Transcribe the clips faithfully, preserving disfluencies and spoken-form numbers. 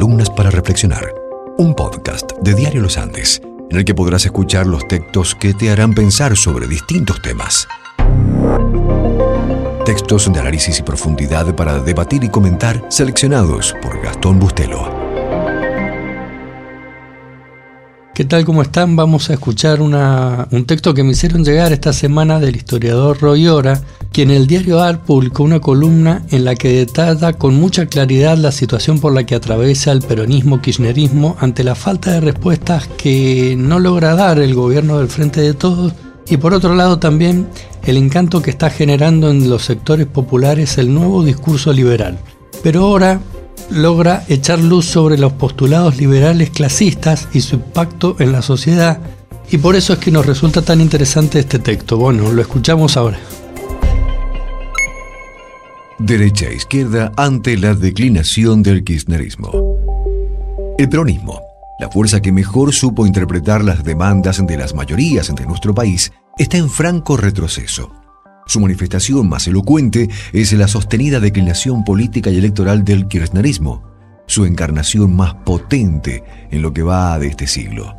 Columnas para Reflexionar, un podcast de Diario Los Andes, en el que podrás escuchar los textos que te harán pensar sobre distintos temas. Textos de análisis y profundidad para debatir y comentar, seleccionados por Gastón Bustelo. ¿Qué tal? ¿Cómo están? Vamos a escuchar una, un texto que me hicieron llegar esta semana del historiador Roy Ora, quien en el diario A R publicó una columna en la que detalla con mucha claridad la situación por la que atraviesa el peronismo-kirchnerismo ante la falta de respuestas que no logra dar el gobierno del Frente de Todos, y por otro lado también el encanto que está generando en los sectores populares el nuevo discurso liberal. Pero Ora logra echar luz sobre los postulados liberales clasistas y su impacto en la sociedad, y por eso es que nos resulta tan interesante este texto. Bueno, lo escuchamos ahora. Derecha e izquierda ante la declinación del kirchnerismo. El peronismo, la fuerza que mejor supo interpretar las demandas de las mayorías de nuestro país, está en franco retroceso. Su manifestación más elocuente es la sostenida declinación política y electoral del kirchnerismo, su encarnación más potente en lo que va de este siglo.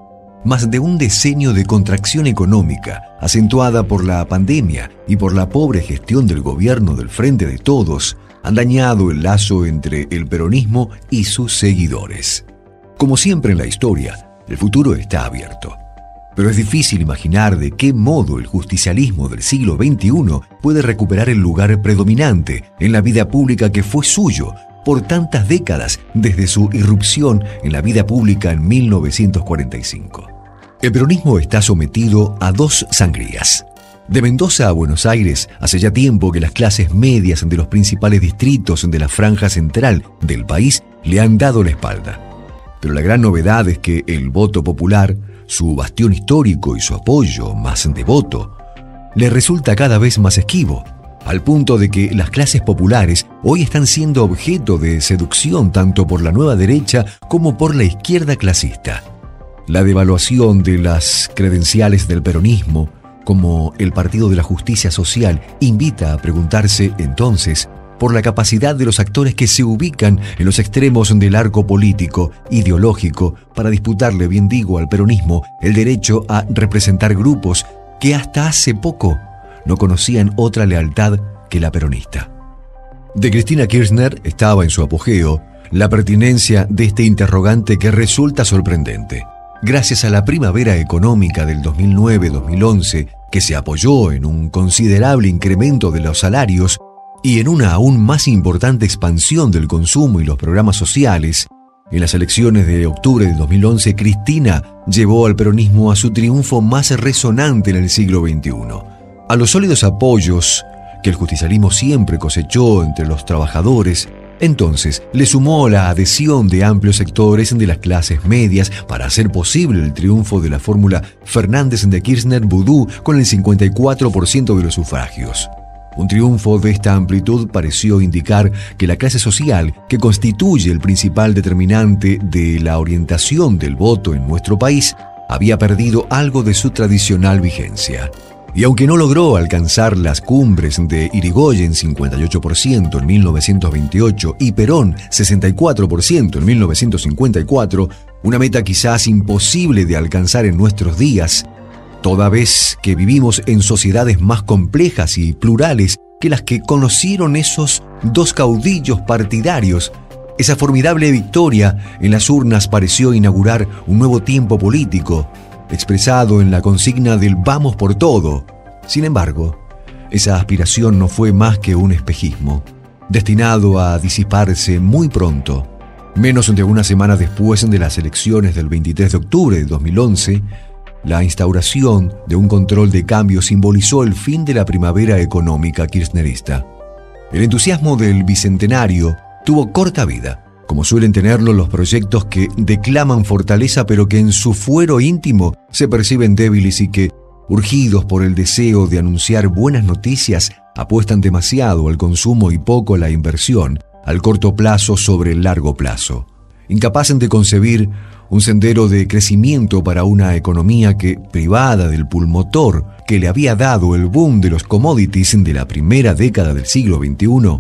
Más de un decenio de contracción económica, acentuada por la pandemia y por la pobre gestión del gobierno del Frente de Todos, han dañado el lazo entre el peronismo y sus seguidores. Como siempre en la historia, el futuro está abierto. Pero es difícil imaginar de qué modo el justicialismo del siglo veintiuno puede recuperar el lugar predominante en la vida pública que fue suyo por tantas décadas desde su irrupción en la vida pública en mil novecientos cuarenta y cinco. El peronismo está sometido a dos sangrías. De Mendoza a Buenos Aires, hace ya tiempo que las clases medias de los principales distritos de la franja central del país le han dado la espalda. Pero la gran novedad es que el voto popular, su bastión histórico y su apoyo más devoto, le resulta cada vez más esquivo, al punto de que las clases populares hoy están siendo objeto de seducción tanto por la nueva derecha como por la izquierda clasista. La devaluación de las credenciales del peronismo, como el Partido de la Justicia Social, invita a preguntarse entonces por la capacidad de los actores que se ubican en los extremos del arco político, ideológico, para disputarle, bien digo, al peronismo el derecho a representar grupos que hasta hace poco no conocían otra lealtad que la peronista. De Cristina Kirchner estaba en su apogeo la pertinencia de este interrogante que resulta sorprendente. Gracias a la primavera económica del dos mil nueve dos mil once, que se apoyó en un considerable incremento de los salarios y en una aún más importante expansión del consumo y los programas sociales, en las elecciones de octubre de dos mil once, Cristina llevó al peronismo a su triunfo más resonante en el siglo veintiuno. A los sólidos apoyos que el justicialismo siempre cosechó entre los trabajadores, entonces le sumó la adhesión de amplios sectores de las clases medias para hacer posible el triunfo de la fórmula Fernández de Kirchner-Vudú con el cincuenta y cuatro por ciento de los sufragios. Un triunfo de esta amplitud pareció indicar que la clase social, que constituye el principal determinante de la orientación del voto en nuestro país, había perdido algo de su tradicional vigencia. Y aunque no logró alcanzar las cumbres de Irigoyen, cincuenta y ocho por ciento en mil novecientos veintiocho, y Perón, sesenta y cuatro por ciento en mil novecientos cincuenta y cuatro, una meta quizás imposible de alcanzar en nuestros días, toda vez que vivimos en sociedades más complejas y plurales que las que conocieron esos dos caudillos partidarios, esa formidable victoria en las urnas pareció inaugurar un nuevo tiempo político, expresado en la consigna del vamos por todo. Sin embargo, esa aspiración no fue más que un espejismo, destinado a disiparse muy pronto. Menos de una semana después de las elecciones del veintitrés de octubre de dos mil once, la instauración de un control de cambio simbolizó el fin de la primavera económica kirchnerista. El entusiasmo del bicentenario tuvo corta vida, como suelen tenerlo los proyectos que declaman fortaleza pero que en su fuero íntimo se perciben débiles y que, urgidos por el deseo de anunciar buenas noticias, apuestan demasiado al consumo y poco a la inversión, al corto plazo sobre el largo plazo. Incapaces de concebir un sendero de crecimiento para una economía que, privada del pulmotor que le había dado el boom de los commodities de la primera década del siglo veintiuno,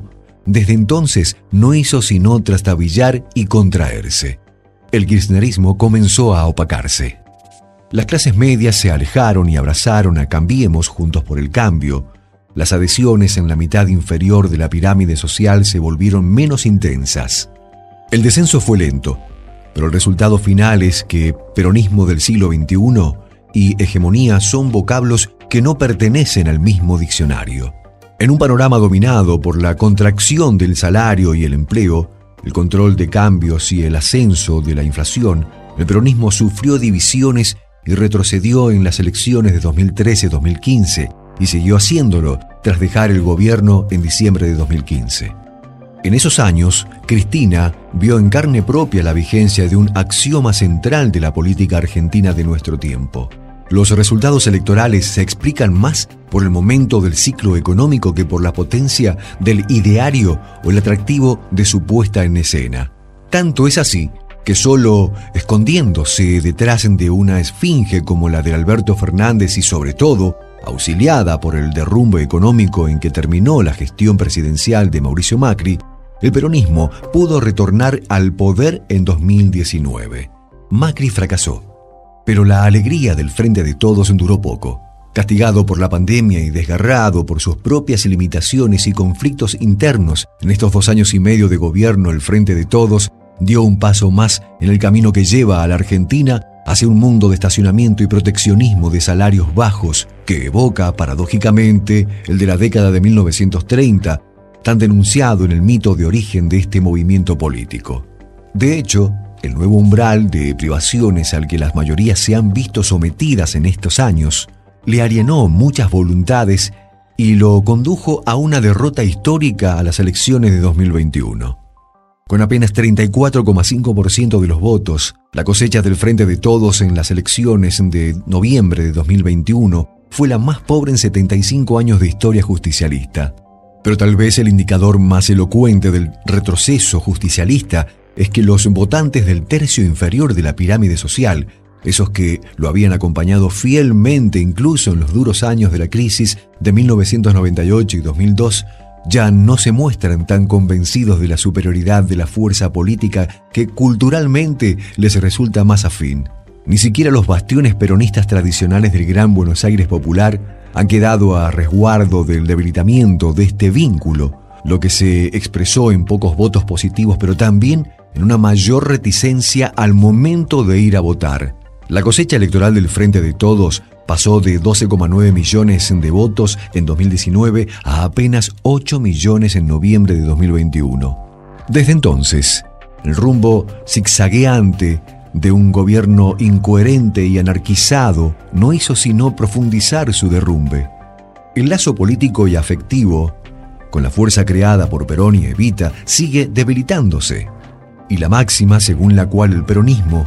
desde entonces no hizo sino trastabillar y contraerse. El kirchnerismo comenzó a opacarse. Las clases medias se alejaron y abrazaron a Cambiemos Juntos por el Cambio. Las adhesiones en la mitad inferior de la pirámide social se volvieron menos intensas. El descenso fue lento, pero el resultado final es que peronismo del siglo veintiuno y hegemonía son vocablos que no pertenecen al mismo diccionario. En un panorama dominado por la contracción del salario y el empleo, el control de cambios y el ascenso de la inflación, el peronismo sufrió divisiones y retrocedió en las elecciones de dos mil trece dos mil quince y siguió haciéndolo tras dejar el gobierno en diciembre de dos mil quince. En esos años, Cristina vio en carne propia la vigencia de un axioma central de la política argentina de nuestro tiempo. Los resultados electorales se explican más por el momento del ciclo económico que por la potencia del ideario o el atractivo de su puesta en escena. Tanto es así que solo escondiéndose detrás de una esfinge como la de Alberto Fernández y sobre todo auxiliada por el derrumbe económico en que terminó la gestión presidencial de Mauricio Macri, el peronismo pudo retornar al poder en dos mil diecinueve. Macri fracasó, pero la alegría del Frente de Todos duró poco. Castigado por la pandemia y desgarrado por sus propias limitaciones y conflictos internos, en estos dos años y medio de gobierno el Frente de Todos dio un paso más en el camino que lleva a la Argentina hacia un mundo de estacionamiento y proteccionismo de salarios bajos que evoca, paradójicamente, el de la década de mil novecientos treinta, tan denunciado en el mito de origen de este movimiento político. De hecho, el nuevo umbral de privaciones al que las mayorías se han visto sometidas en estos años le alienó muchas voluntades y lo condujo a una derrota histórica a las elecciones de dos mil veintiuno. Con apenas treinta y cuatro coma cinco por ciento de los votos, la cosecha del Frente de Todos en las elecciones de noviembre de dos mil veintiuno fue la más pobre en setenta y cinco años de historia justicialista. Pero tal vez el indicador más elocuente del retroceso justicialista es que los votantes del tercio inferior de la pirámide social, esos que lo habían acompañado fielmente incluso en los duros años de la crisis de mil novecientos noventa y ocho y dos mil dos, ya no se muestran tan convencidos de la superioridad de la fuerza política que culturalmente les resulta más afín. Ni siquiera los bastiones peronistas tradicionales del Gran Buenos Aires popular han quedado a resguardo del debilitamiento de este vínculo, lo que se expresó en pocos votos positivos, pero también en una mayor reticencia al momento de ir a votar. La cosecha electoral del Frente de Todos pasó de doce coma nueve millones de votos en dos mil diecinueve a apenas ocho millones en noviembre de dos mil veintiuno. Desde entonces, el rumbo zigzagueante de un gobierno incoherente y anarquizado no hizo sino profundizar su derrumbe. El lazo político y afectivo con la fuerza creada por Perón y Evita sigue debilitándose, y la máxima según la cual el peronismo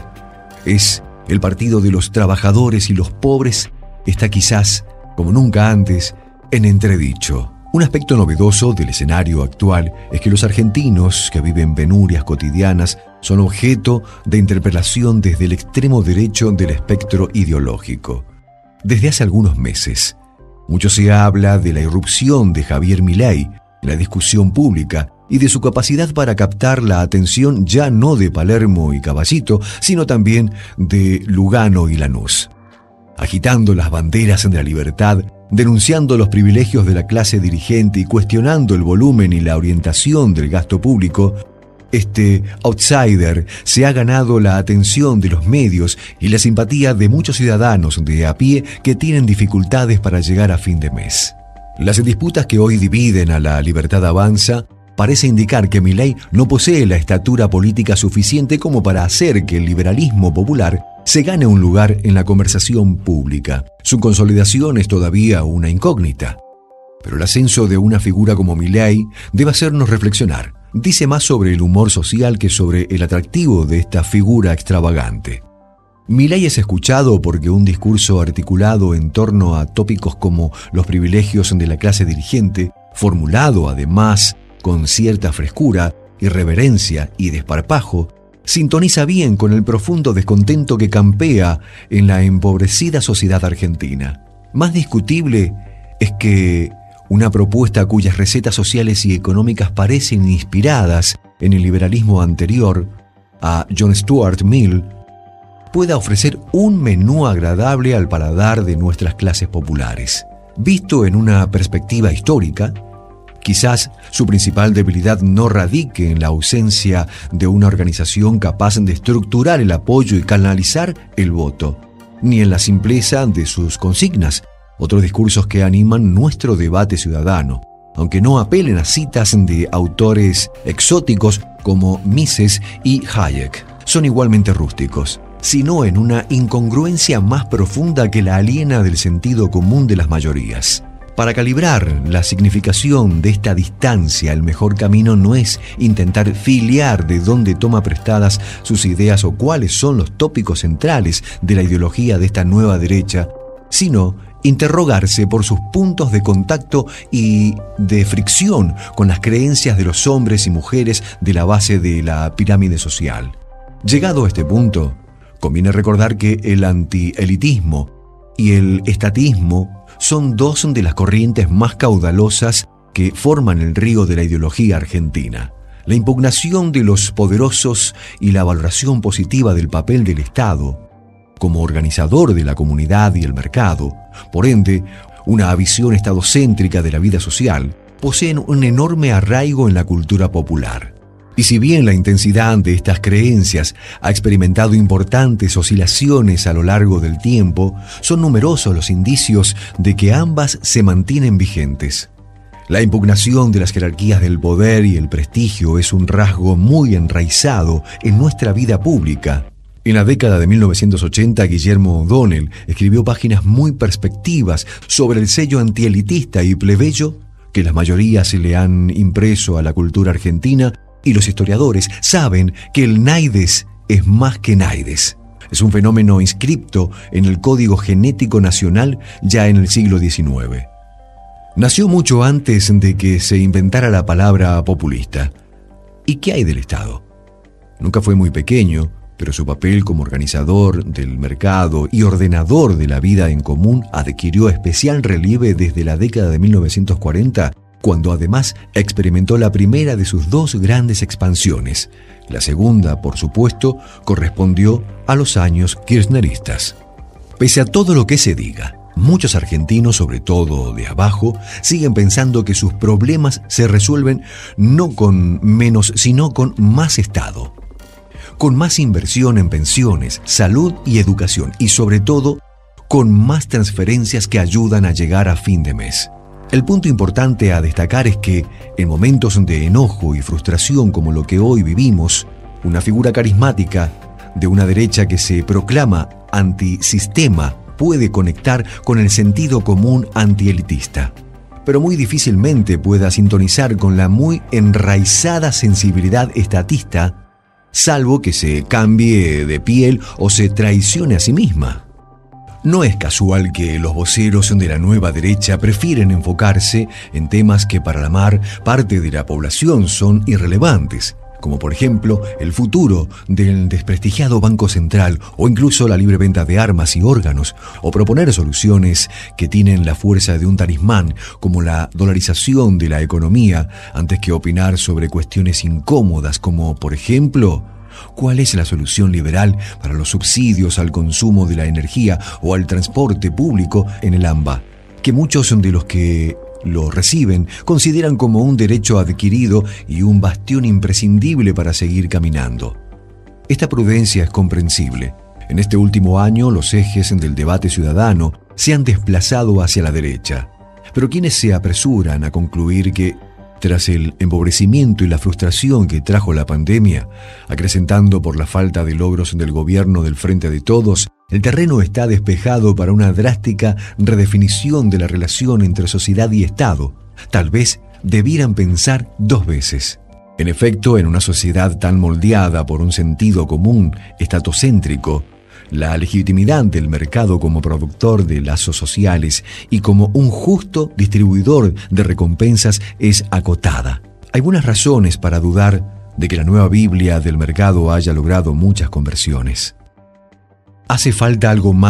es el partido de los trabajadores y los pobres está quizás, como nunca antes, en entredicho. Un aspecto novedoso del escenario actual es que los argentinos que viven penurias cotidianas son objeto de interpelación desde el extremo derecho del espectro ideológico. Desde hace algunos meses, mucho se habla de la irrupción de Javier Milei en la discusión pública y de su capacidad para captar la atención ya no de Palermo y Caballito, sino también de Lugano y Lanús. Agitando las banderas de la libertad, denunciando los privilegios de la clase dirigente y cuestionando el volumen y la orientación del gasto público, este outsider se ha ganado la atención de los medios y la simpatía de muchos ciudadanos de a pie que tienen dificultades para llegar a fin de mes. Las disputas que hoy dividen a la Libertad Avanza parece indicar que Milei no posee la estatura política suficiente como para hacer que el liberalismo popular se gane un lugar en la conversación pública. Su consolidación es todavía una incógnita. Pero el ascenso de una figura como Milei debe hacernos reflexionar. Dice más sobre el humor social que sobre el atractivo de esta figura extravagante. Milei es escuchado porque un discurso articulado en torno a tópicos como los privilegios de la clase dirigente, formulado además con cierta frescura, irreverencia y desparpajo, sintoniza bien con el profundo descontento que campea en la empobrecida sociedad argentina. Más discutible es que una propuesta cuyas recetas sociales y económicas parecen inspiradas en el liberalismo anterior a John Stuart Mill, pueda ofrecer un menú agradable al paladar de nuestras clases populares. Visto en una perspectiva histórica, quizás su principal debilidad no radique en la ausencia de una organización capaz de estructurar el apoyo y canalizar el voto, ni en la simpleza de sus consignas, otros discursos que animan nuestro debate ciudadano, aunque no apelen a citas de autores exóticos como Mises y Hayek. Son igualmente rústicos, sino en una incongruencia más profunda que la aliena del sentido común de las mayorías. Para calibrar la significación de esta distancia, el mejor camino no es intentar filiar de dónde toma prestadas sus ideas o cuáles son los tópicos centrales de la ideología de esta nueva derecha, sino interrogarse por sus puntos de contacto y de fricción con las creencias de los hombres y mujeres de la base de la pirámide social. Llegado a este punto, conviene recordar que el antielitismo y el estatismo son dos de las corrientes más caudalosas que forman el río de la ideología argentina. La impugnación de los poderosos y la valoración positiva del papel del Estado como organizador de la comunidad y el mercado, por ende, una visión estadocéntrica de la vida social, poseen un enorme arraigo en la cultura popular. Y si bien la intensidad de estas creencias ha experimentado importantes oscilaciones a lo largo del tiempo, son numerosos los indicios de que ambas se mantienen vigentes. La impugnación de las jerarquías del poder y el prestigio es un rasgo muy enraizado en nuestra vida pública. En la década de mil novecientos ochenta, Guillermo O'Donnell escribió páginas muy perspectivas sobre el sello antielitista y plebeyo que las mayorías se le han impreso a la cultura argentina, y los historiadores saben que el naides es más que naides. Es un fenómeno inscripto en el Código Genético Nacional ya en el siglo diecinueve. Nació mucho antes de que se inventara la palabra populista. ¿Y qué hay del Estado? Nunca fue muy pequeño, pero su papel como organizador del mercado y ordenador de la vida en común adquirió especial relieve desde la década de mil novecientos cuarenta, cuando además experimentó la primera de sus dos grandes expansiones. La segunda, por supuesto, correspondió a los años kirchneristas. Pese a todo lo que se diga, muchos argentinos, sobre todo de abajo, siguen pensando que sus problemas se resuelven no con menos, sino con más Estado, con más inversión en pensiones, salud y educación, y sobre todo, con más transferencias que ayudan a llegar a fin de mes. El punto importante a destacar es que, en momentos de enojo y frustración como lo que hoy vivimos, una figura carismática de una derecha que se proclama antisistema puede conectar con el sentido común antielitista, pero muy difícilmente pueda sintonizar con la muy enraizada sensibilidad estatista, salvo que se cambie de piel o se traicione a sí misma. No es casual que los voceros de la nueva derecha prefieren enfocarse en temas que para la mar parte de la población son irrelevantes, como por ejemplo el futuro del desprestigiado Banco Central o incluso la libre venta de armas y órganos, o proponer soluciones que tienen la fuerza de un talismán como la dolarización de la economía, antes que opinar sobre cuestiones incómodas como, por ejemplo, ¿cuál es la solución liberal para los subsidios al consumo de la energía o al transporte público en el AMBA, que muchos de los que lo reciben consideran como un derecho adquirido y un bastión imprescindible para seguir caminando? Esta prudencia es comprensible. En este último año, los ejes del debate ciudadano se han desplazado hacia la derecha. Pero quienes se apresuran a concluir que, tras el empobrecimiento y la frustración que trajo la pandemia, acrecentando por la falta de logros del gobierno del Frente de Todos, el terreno está despejado para una drástica redefinición de la relación entre sociedad y Estado, tal vez debieran pensar dos veces. En efecto, en una sociedad tan moldeada por un sentido común estatocéntrico, la legitimidad del mercado como productor de lazos sociales y como un justo distribuidor de recompensas es acotada. Hay buenas razones para dudar de que la nueva Biblia del mercado haya logrado muchas conversiones. Hace falta algo más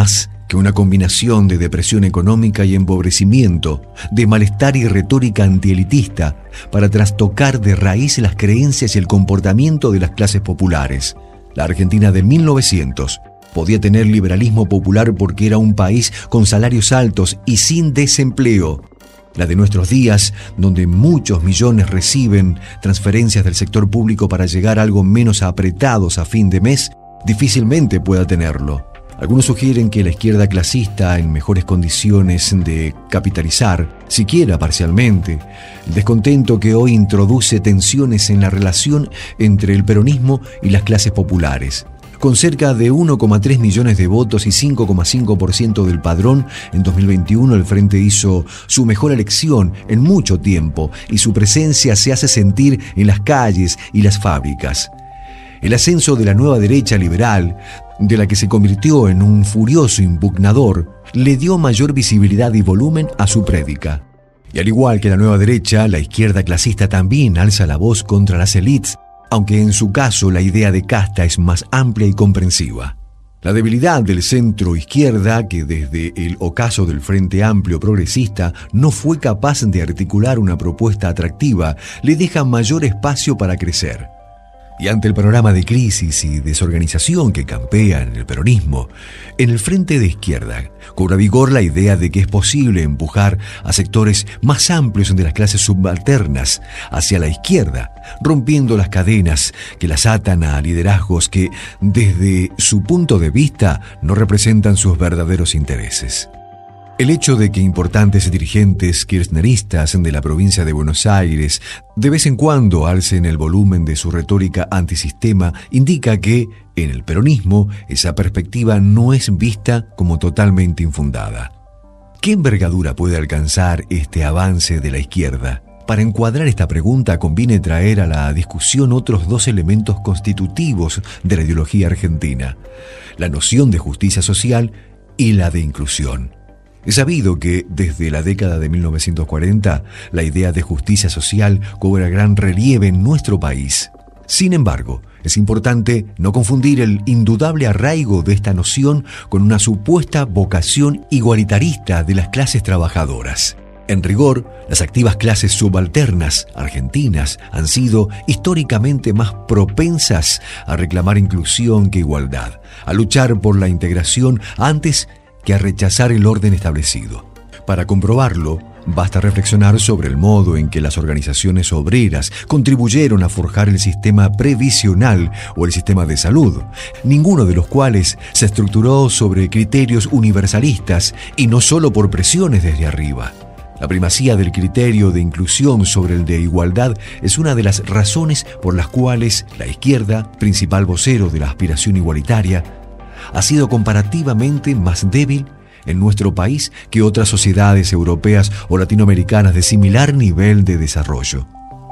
que una combinación de depresión económica y empobrecimiento, de malestar y retórica antielitista para trastocar de raíz las creencias y el comportamiento de las clases populares. La Argentina de mil novecientos podía tener liberalismo popular porque era un país con salarios altos y sin desempleo. La de nuestros días, donde muchos millones reciben transferencias del sector público para llegar algo menos apretados a fin de mes, difícilmente pueda tenerlo. Algunos sugieren que la izquierda clasista, en mejores condiciones de capitalizar, siquiera parcialmente, el descontento que hoy introduce tensiones en la relación entre el peronismo y las clases populares. Con cerca de uno coma tres millones de votos y cinco coma cinco por ciento del padrón, en dos mil veintiuno el Frente hizo su mejor elección en mucho tiempo y su presencia se hace sentir en las calles y las fábricas. El ascenso de la nueva derecha liberal, de la que se convirtió en un furioso impugnador, le dio mayor visibilidad y volumen a su prédica. Y al igual que la nueva derecha, la izquierda clasista también alza la voz contra las élites, aunque en su caso la idea de casta es más amplia y comprensiva. La debilidad del centro izquierda, que desde el ocaso del Frente Amplio Progresista no fue capaz de articular una propuesta atractiva, le deja mayor espacio para crecer. Y ante el panorama de crisis y desorganización que campea en el peronismo, en el frente de izquierda cobra vigor la idea de que es posible empujar a sectores más amplios de las clases subalternas hacia la izquierda, rompiendo las cadenas que las atan a liderazgos que, desde su punto de vista, no representan sus verdaderos intereses. El hecho de que importantes dirigentes kirchneristas de la provincia de Buenos Aires de vez en cuando alcen el volumen de su retórica antisistema indica que, en el peronismo, esa perspectiva no es vista como totalmente infundada. ¿Qué envergadura puede alcanzar este avance de la izquierda? Para encuadrar esta pregunta conviene traer a la discusión otros dos elementos constitutivos de la ideología argentina: la noción de justicia social y la de inclusión. Es sabido que, desde la década de mil novecientos cuarenta, la idea de justicia social cobra gran relieve en nuestro país. Sin embargo, es importante no confundir el indudable arraigo de esta noción con una supuesta vocación igualitarista de las clases trabajadoras. En rigor, las activas clases subalternas argentinas han sido históricamente más propensas a reclamar inclusión que igualdad, a luchar por la integración antes que a rechazar el orden establecido. Para comprobarlo, basta reflexionar sobre el modo en que las organizaciones obreras contribuyeron a forjar el sistema previsional o el sistema de salud, ninguno de los cuales se estructuró sobre criterios universalistas y no solo por presiones desde arriba. La primacía del criterio de inclusión sobre el de igualdad es una de las razones por las cuales la izquierda, principal vocero de la aspiración igualitaria, ha sido comparativamente más débil en nuestro país que otras sociedades europeas o latinoamericanas de similar nivel de desarrollo.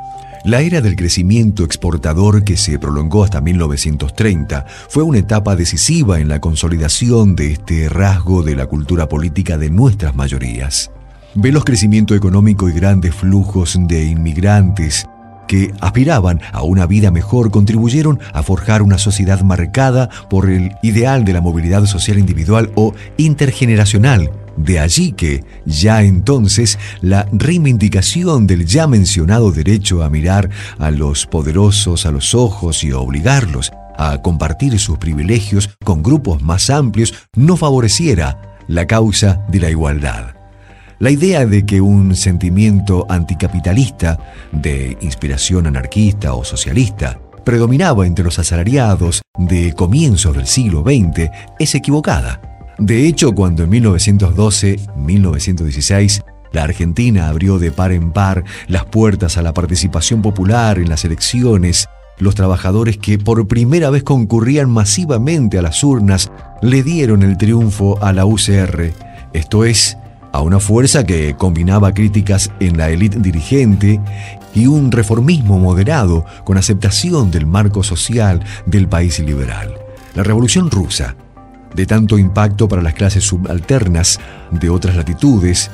La era del crecimiento exportador, que se prolongó hasta mil novecientos treinta, fue una etapa decisiva en la consolidación de este rasgo de la cultura política de nuestras mayorías. Veloz crecimiento económico y grandes flujos de inmigrantes que aspiraban a una vida mejor contribuyeron a forjar una sociedad marcada por el ideal de la movilidad social individual o intergeneracional. De allí que, ya entonces, la reivindicación del ya mencionado derecho a mirar a los poderosos a los ojos y obligarlos a compartir sus privilegios con grupos más amplios no favoreciera la causa de la igualdad. La idea de que un sentimiento anticapitalista, de inspiración anarquista o socialista, predominaba entre los asalariados de comienzos del siglo veinte es equivocada. De hecho, cuando en mil novecientos doce a mil novecientos dieciséis la Argentina abrió de par en par las puertas a la participación popular en las elecciones, los trabajadores que por primera vez concurrían masivamente a las urnas le dieron el triunfo a la U C R, esto es, a una fuerza que combinaba críticas en la élite dirigente y un reformismo moderado con aceptación del marco social del país liberal. La Revolución Rusa, de tanto impacto para las clases subalternas de otras latitudes,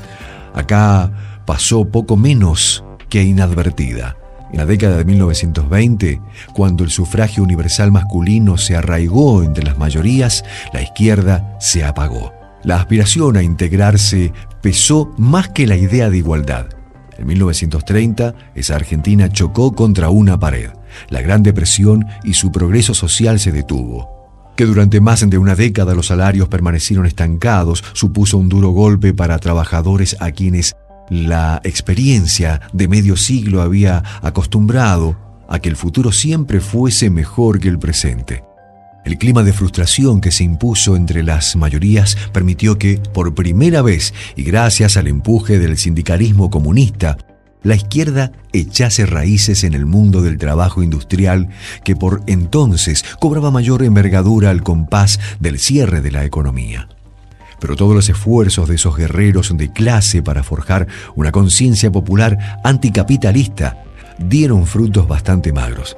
acá pasó poco menos que inadvertida. En la década de mil novecientos veinte, cuando el sufragio universal masculino se arraigó entre las mayorías, la izquierda se apagó. La aspiración a integrarse pesó más que la idea de igualdad. En mil novecientos treinta, esa Argentina chocó contra una pared. La Gran Depresión y su progreso social se detuvo. Que durante más de una década los salarios permanecieron estancados supuso un duro golpe para trabajadores a quienes la experiencia de medio siglo había acostumbrado a que el futuro siempre fuese mejor que el presente. El clima de frustración que se impuso entre las mayorías permitió que, por primera vez y gracias al empuje del sindicalismo comunista, la izquierda echase raíces en el mundo del trabajo industrial que por entonces cobraba mayor envergadura al compás del cierre de la economía. Pero todos los esfuerzos de esos guerreros de clase para forjar una conciencia popular anticapitalista dieron frutos bastante magros.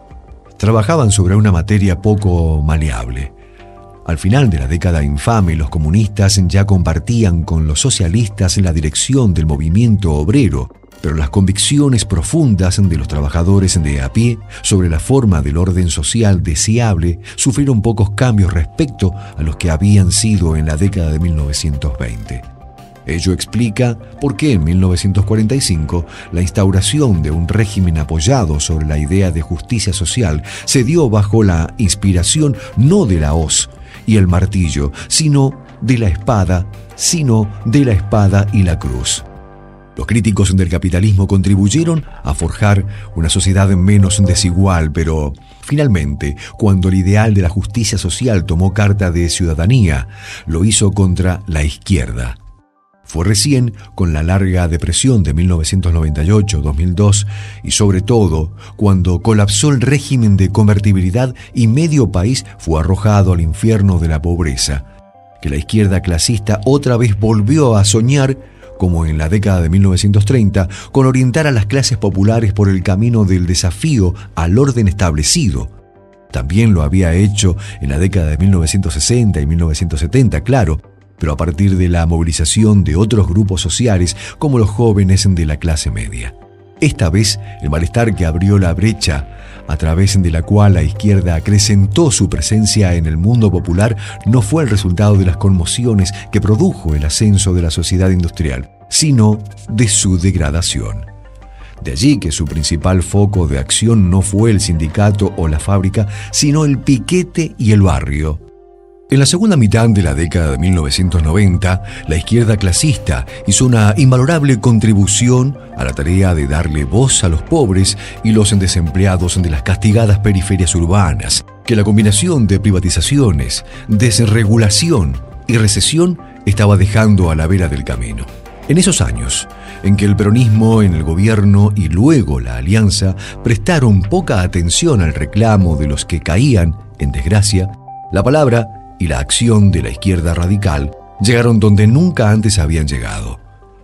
Trabajaban sobre una materia poco maleable. Al final de la década infame, los comunistas ya compartían con los socialistas la dirección del movimiento obrero, pero las convicciones profundas de los trabajadores de a pie sobre la forma del orden social deseable sufrieron pocos cambios respecto a los que habían sido en la década de mil novecientos veinte. Ello explica por qué en mil novecientos cuarenta y cinco la instauración de un régimen apoyado sobre la idea de justicia social se dio bajo la inspiración no de la hoz y el martillo, sino de la espada, sino de la espada y la cruz. Los críticos del capitalismo contribuyeron a forjar una sociedad menos desigual, pero finalmente, cuando el ideal de la justicia social tomó carta de ciudadanía, lo hizo contra la izquierda. Fue recién con la larga depresión de mil novecientos noventa y ocho a dos mil dos y sobre todo cuando colapsó el régimen de convertibilidad y medio país fue arrojado al infierno de la pobreza, que la izquierda clasista otra vez volvió a soñar, como en la década de mil novecientos treinta, con orientar a las clases populares por el camino del desafío al orden establecido. También lo había hecho en la década de mil novecientos sesenta y mil novecientos setenta, claro, pero a partir de la movilización de otros grupos sociales como los jóvenes de la clase media. Esta vez, el malestar que abrió la brecha a través de la cual la izquierda acrecentó su presencia en el mundo popular no fue el resultado de las conmociones que produjo el ascenso de la sociedad industrial, sino de su degradación. De allí que su principal foco de acción no fue el sindicato o la fábrica, sino el piquete y el barrio. En la segunda mitad de la década de mil novecientos noventa, la izquierda clasista hizo una invalorable contribución a la tarea de darle voz a los pobres y los desempleados de las castigadas periferias urbanas, que la combinación de privatizaciones, desregulación y recesión estaba dejando a la vera del camino. En esos años, en que el peronismo en el gobierno y luego la alianza prestaron poca atención al reclamo de los que caían en desgracia, la palabra y la acción de la izquierda radical llegaron donde nunca antes habían llegado.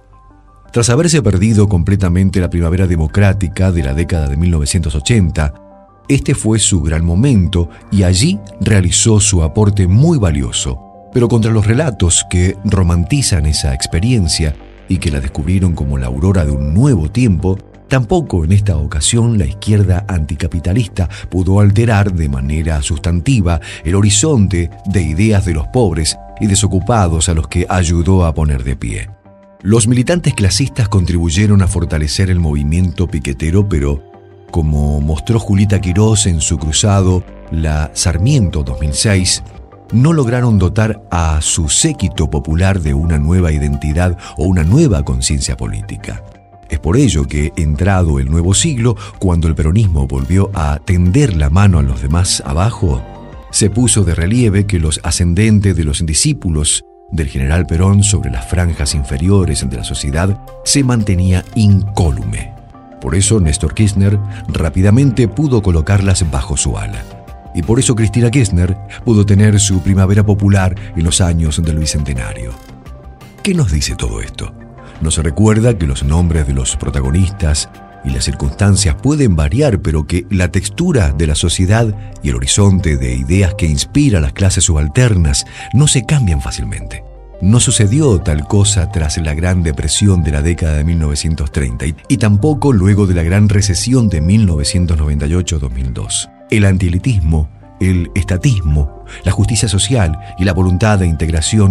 Tras haberse perdido completamente la primavera democrática de la década de mil novecientos ochenta, este fue su gran momento y allí realizó su aporte muy valioso, pero contra los relatos que romantizan esa experiencia y que la descubrieron como la aurora de un nuevo tiempo, tampoco en esta ocasión la izquierda anticapitalista pudo alterar de manera sustantiva el horizonte de ideas de los pobres y desocupados a los que ayudó a poner de pie. Los militantes clasistas contribuyeron a fortalecer el movimiento piquetero, pero, como mostró Julita Quirós en su cruzado La Sarmiento dos mil seis, no lograron dotar a su séquito popular de una nueva identidad o una nueva conciencia política. Es por ello que, entrado el nuevo siglo, cuando el peronismo volvió a tender la mano a los demás abajo, se puso de relieve que los ascendentes de los discípulos del general Perón sobre las franjas inferiores de la sociedad se mantenía incólume. Por eso Néstor Kirchner rápidamente pudo colocarlas bajo su ala. Y por eso Cristina Kirchner pudo tener su primavera popular en los años del Bicentenario. ¿Qué nos dice todo esto? Nos recuerda que los nombres de los protagonistas y las circunstancias pueden variar, pero que la textura de la sociedad y el horizonte de ideas que inspira a las clases subalternas no se cambian fácilmente. No sucedió tal cosa tras la Gran Depresión de la década de mil novecientos treinta y, y tampoco luego de la Gran Recesión de mil novecientos noventa y ocho a dos mil dos. El antielitismo, el estatismo, la justicia social y la voluntad de integración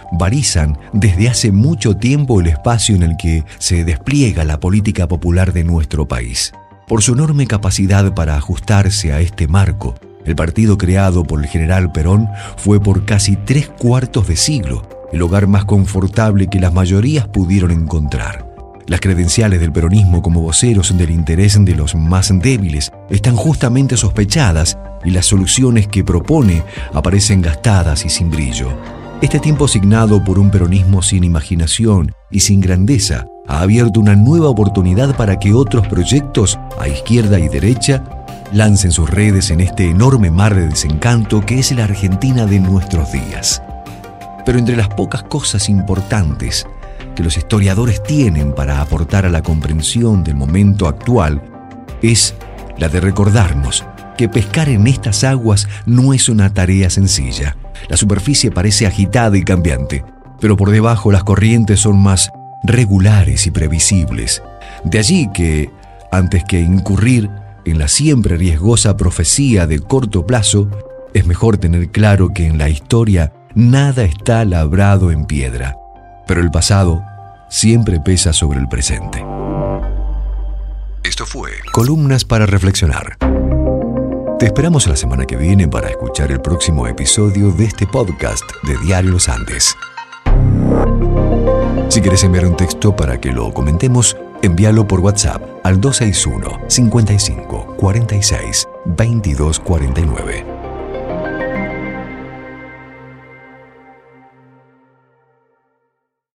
barizan desde hace mucho tiempo el espacio en el que se despliega la política popular de nuestro país. Por su enorme capacidad para ajustarse a este marco, el partido creado por el general Perón fue por casi tres cuartos de siglo el hogar más confortable que las mayorías pudieron encontrar. Las credenciales del peronismo como voceros del interés de los más débiles están justamente sospechadas y las soluciones que propone aparecen gastadas y sin brillo. Este tiempo signado por un peronismo sin imaginación y sin grandeza ha abierto una nueva oportunidad para que otros proyectos, a izquierda y derecha, lancen sus redes en este enorme mar de desencanto que es la Argentina de nuestros días. Pero entre las pocas cosas importantes que los historiadores tienen para aportar a la comprensión del momento actual es la de recordarnos que pescar en estas aguas no es una tarea sencilla. La superficie parece agitada y cambiante, pero por debajo las corrientes son más regulares y previsibles. De allí que, antes que incurrir en la siempre riesgosa profecía de corto plazo, es mejor tener claro que en la historia nada está labrado en piedra, pero el pasado siempre pesa sobre el presente. Esto fue Columnas para Reflexionar. Te esperamos la semana que viene para escuchar el próximo episodio de este podcast de Diario Los Andes. Si quieres enviar un texto para que lo comentemos, envíalo por WhatsApp al dos seis uno, cincuenta y cinco, cuarenta y seis, veintidós cuarenta y nueve.